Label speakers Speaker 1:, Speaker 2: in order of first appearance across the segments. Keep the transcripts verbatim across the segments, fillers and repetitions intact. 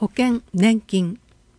Speaker 1: 保険・年金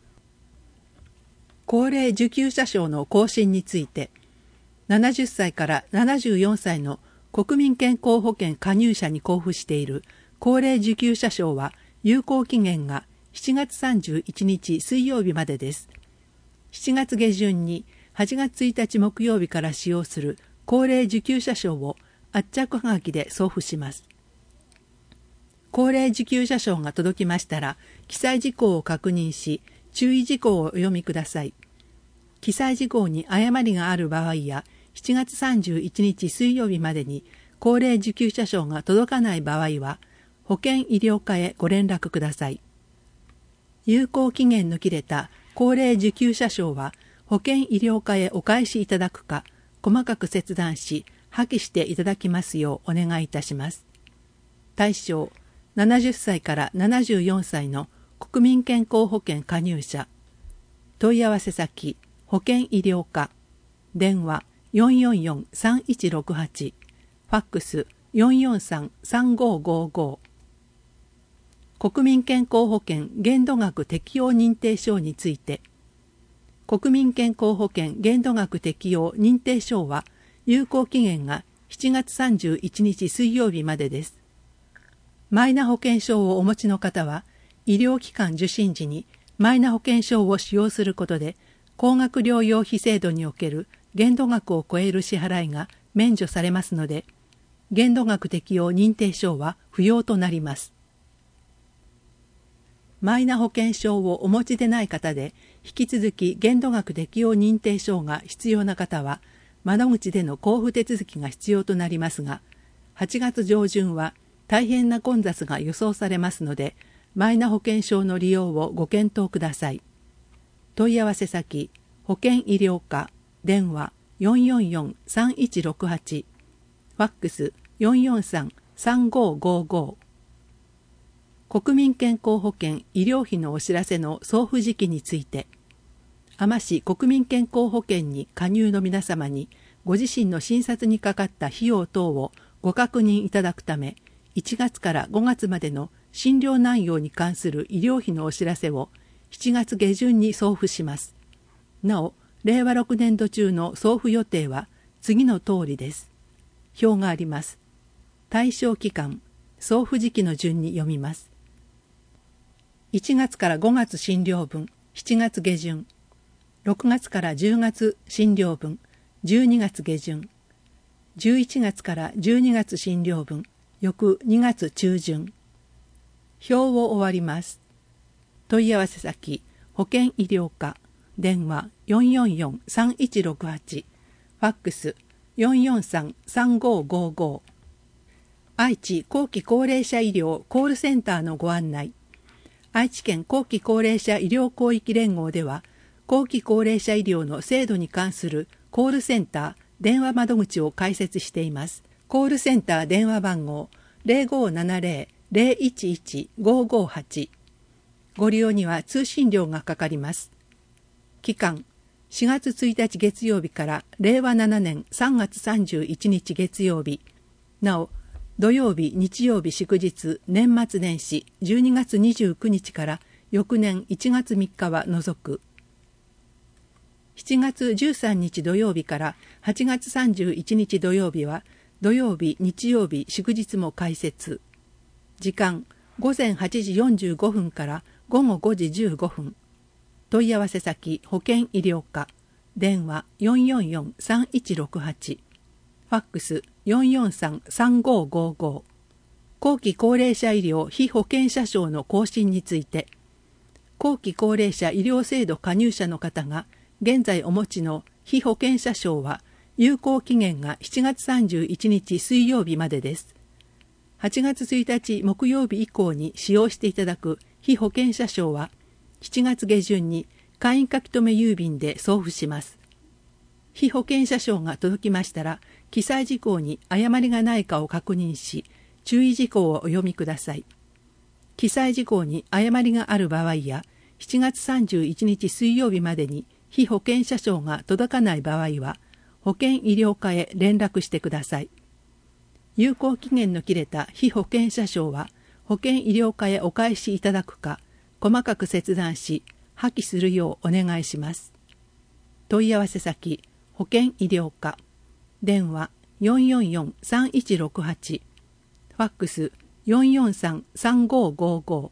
Speaker 1: 高齢受給者証の更新について、ななじゅっさいからななじゅうよんさいの国民健康保険加入者に交付している高齢受給者証は有効期限がしちがつさんじゅういちにち水曜日までです。しちがつ下旬にはちがつついたち木曜日から使用する高齢受給者証を圧着はがきで送付します。高齢受給者証が届きましたら、記載事項を確認し、注意事項をお読みください。記載事項に誤りがある場合や、しちがつさんじゅういちにち水曜日までに高齢受給者証が届かない場合は、保険医療課へご連絡ください。有効期限の切れた高齢受給者証は、保険医療課へお返しいただくか、細かく切断し、破棄していただきますようお願いいたします。対象、ななじゅっさいからななじゅうよんさいの国民健康保険加入者。問い合わせ先、保険医療課。電話 よんよんよんさんいちろくはち。ファックス よんよんさんさんごごご。国民健康保険限度額適用認定証について。国民健康保険限度額適用認定証は有効期限がしちがつさんじゅういちにち水曜日までです。マイナ保険証をお持ちの方は、医療機関受診時にマイナ保険証を使用することで、高額療養費制度における限度額を超える支払いが免除されますので、限度額適用認定証は不要となります。マイナ保険証をお持ちでない方で、引き続き限度額適用認定証が必要な方は、窓口での交付手続きが必要となりますが、はちがつ上旬は大変な混雑が予想されますので、マイナ保険証の利用をご検討ください。問い合わせ先、保険医療課、電話 よんよんよんさんいちろくはち、ファックス よんよんさんさんごごご。国民健康保険医療費のお知らせの送付時期について、海士国民健康保険に加入の皆様に、ご自身の診察にかかった費用等をご確認いただくため、いちがつからごがつまでの診療内容に関する医療費のお知らせをしちがつげじゅんに送付します。なお、れいわろくねんど中の送付予定は次の通りです。表があります。対象期間、送付時期の順に読みます。いちがつからごがつ診療分、しちがつげじゅん。ろくがつからじゅうがつ診療分、じゅうにがつげじゅん。じゅういちがつからじゅうにがつ診療分、翌にがつちゅうじゅん。表を終わります。問い合わせ先、保険医療課、電話 よんよんよんさんいちろくはち、ファックス よんよんさんさんごごご。愛知後期高齢者医療コールセンターのご案内。愛知県後期高齢者医療広域連合では、後期高齢者医療の制度に関するコールセンター電話窓口を開設しています。コールセンター電話番号 ゼロごーななゼロ ゼロいちいち ごーごーはち。ご利用には通信料がかかります。期間、しがつついたち月曜日かられいわななねんさんがつさんじゅういちにち月曜日。なお、土曜日、日曜日祝日、年末年始、じゅうにがつにじゅうくにちから翌年いちがつみっかは除く。しちがつじゅうさんにち土曜日からはちがつさんじゅういちにち土曜日は、土曜日、日曜日、祝日も開設。時間、ごぜんはちじよんじゅうごふんからごごごじじゅうごふん。問い合わせ先、保険医療課。電話 よんよんよんさんいちろくはち。ファックス よんよんさんさんごごご。後期高齢者医療被保険者証の更新について、後期高齢者医療制度加入者の方が現在お持ちの被保険者証は、有効期限がしちがつさんじゅういちにち水曜日までです。はちがつついたち木曜日以降に使用していただく被保険者証は、しちがつげじゅんに簡易書留郵便で送付します。被保険者証が届きましたら、記載事項に誤りがないかを確認し、注意事項をお読みください。記載事項に誤りがある場合や、しちがつさんじゅういちにち水曜日までに被保険者証が届かない場合は、保険医療課へ連絡してください。有効期限の切れた被保険者証は、保険医療課へお返しいただくか、 細かく切断し破棄するようお願いします。問い合わせ先、保健医療課、電話 よんよんよんさんいちろくはち、ファックス よんよんさんさんごごご。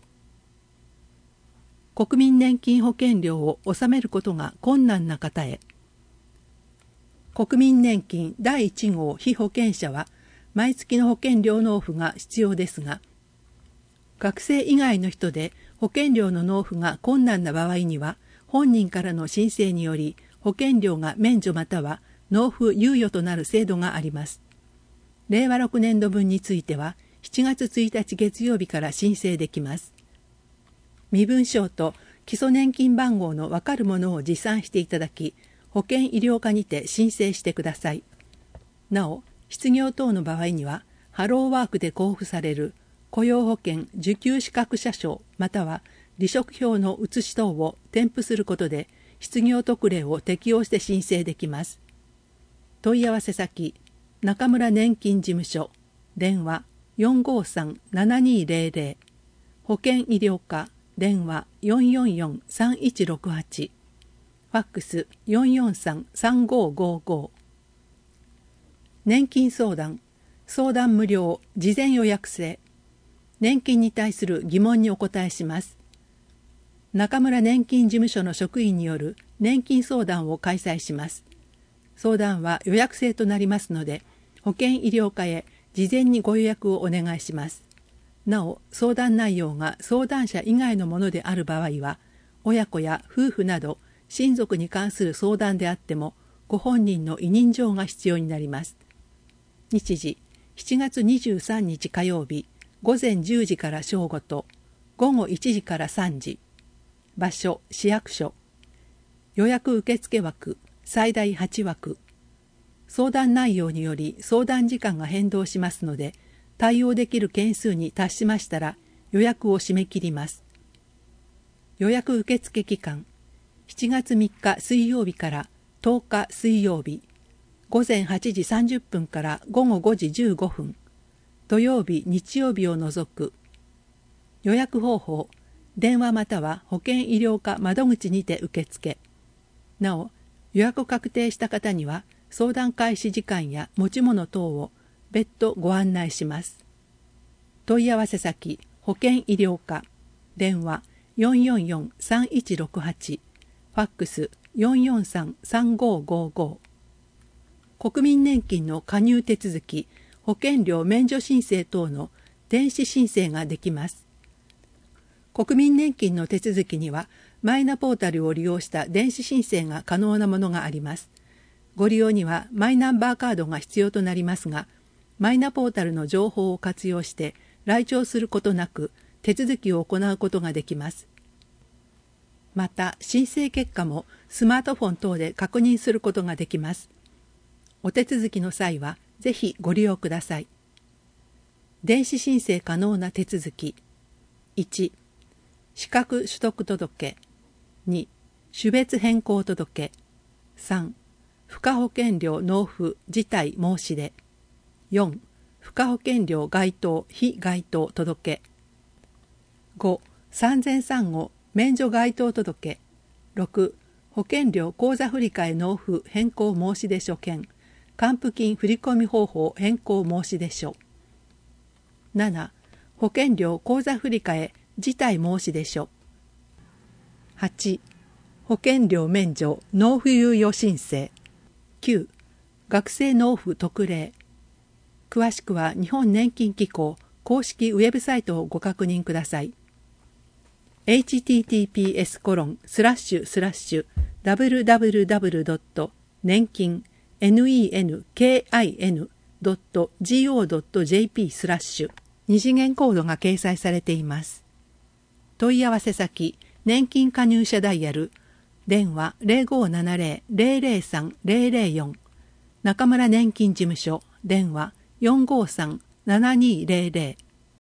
Speaker 1: 国民年金保険料を納めることが困難な方へ。国民年金だいいち号被保険者は毎月の保険料納付が必要ですが、学生以外の人で保険料の納付が困難な場合には、本人からの申請により保険料が免除または納付猶予となる制度があります。れいわろくねんどぶんについてはしちがつついたち月曜日から申請できます。身分証と基礎年金番号のわかるものを持参していただき、保険医療課にて申請してください。なお、失業等の場合には、ハローワークで交付される雇用保険受給資格者証または離職票の写し等を添付することで、失業特例を適用して申請できます。問い合わせ先、中村年金事務所、電話 よんごさんななにぜろぜろ、保険医療課、電話 よんよんよんさんいちろくはち、ファックス よんよんさんさんごごご。年金相談、相談無料、事前予約制。年金に対する疑問にお答えします。中村年金事務所の職員による年金相談を開催します。相談は予約制となりますので、保険医療課へ事前にご予約をお願いします。なお、相談内容が相談者以外のものである場合は、親子や夫婦など親族に関する相談であっても、ご本人の委任状が必要になります。日時、しちがつにじゅうさんにち火曜日、ごぜんじゅうじから正午と、ごごいちじからさんじ。場所、市役所。予約受付枠、最大はちわく。相談内容により相談時間が変動しますので、対応できる件数に達しましたら予約を締め切ります。予約受付期間、しちがつみっか水曜日からとおか水曜日、ごぜんはちじさんじゅっぷんからごごごじじゅうごふん、土曜日、日曜日を除く。予約方法、電話または保険医療課窓口にて受付。なお、予約確定した方には相談開始時間や持ち物等を別途ご案内します。問い合わせ先、保険医療課、電話 よんよんよんさんいちろくはち、ファックス よんよんさんさんごごご。国民年金の加入手続き、保険料免除申請等の電子申請ができます。国民年金の手続きには、マイナポータルを利用した電子申請が可能なものがあります。ご利用にはマイナンバーカードが必要となりますが、マイナポータルの情報を活用して来庁することなく手続きを行うことができます。また、申請結果もスマートフォン等で確認することができます。お手続きの際は、ぜひご利用ください。電子申請可能な手続き。いち、資格取得届。に、種別変更届。さん、付加保険料納付辞退申し出。よん、付加保険料該当非該当届。ご、さんぜんさん号免除該当届。ろく、保険料口座振替納付変更申し出書件還付金振込方法変更申し出書。なな、保険料口座振替辞退申し出書。はち、保険料免除納付猶予申請。きゅう、学生納付特例。詳しくは日本年金機構公式ウェブサイトをご確認ください。エイチティーティーピーエスコロンスラッシュスラッシュダブルダブルダブルドット年金 ネンキンドットジーオードットジェーピー スラッシュ二次元コードが掲載されています。問い合わせ先、年金加入者ダイヤル、電話 ゼロごーななゼロ ゼロゼロさん ゼロゼロよん、中村年金事務所、電話 よんごさんななにゼロゼロ。